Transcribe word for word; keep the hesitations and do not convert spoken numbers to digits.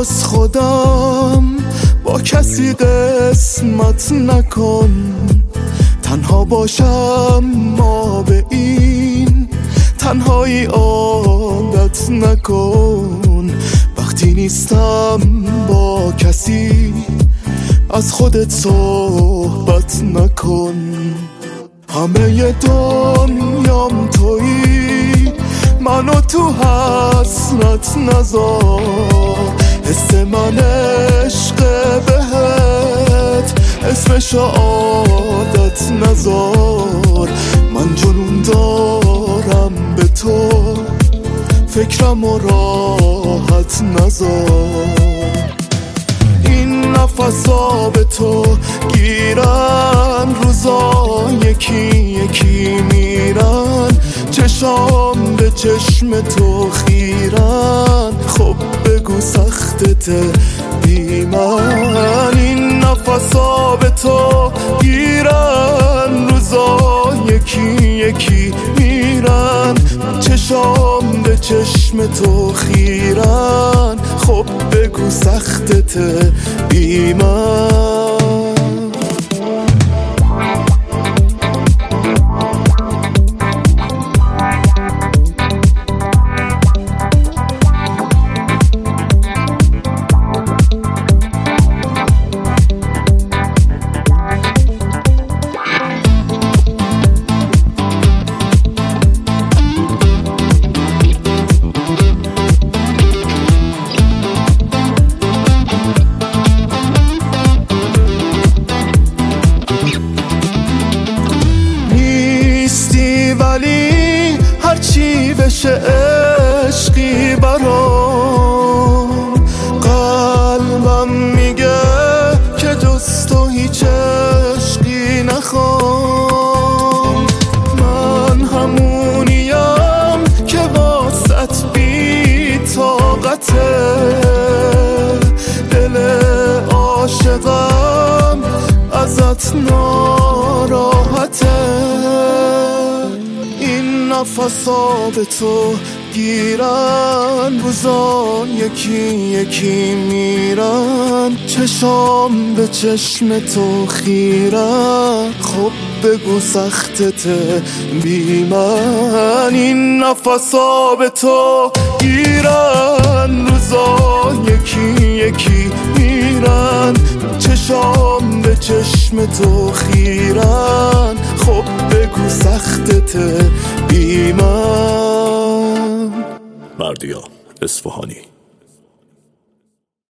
از خودم با کسی قسمت نکن، تنها باشم ما به این تنهایی عادت نکن. وقتی نیستم با کسی از خودت صحبت نکن. همه دنیام تویی، منو تو حسرت نذار. حس من عشق بهت، اسمشو عادت نذار. من جنون دارم به تو، فکرم و راحت نذار. این نفسا به تو گیرن، روزا یکی یکی میرن. چشام به چشم تو خیرن، خب بگو سختته بی من. این نفسا به تو گیرن، روزا یکی یکی میرن. چشام به چشم تو خیرن، خب بگو سختته بی من. ولی هرچی بشه عشقی برام، قلبم میگه که جز تو هیچ عشقی نخوام. من همونیم که واسط بی طاقته، دل عاشقم ازت ناراحته. نفسا به تو گیرن، روزا یکی یکی میرن. چشام به چشم تو خیرن، خب بگو سختته بی من. این نفسا به تو گیرن، روزا یکی یکی میرن. چشام به چشم تو خیرن، خب بگو سختته بی من. بردیا اصفهانی.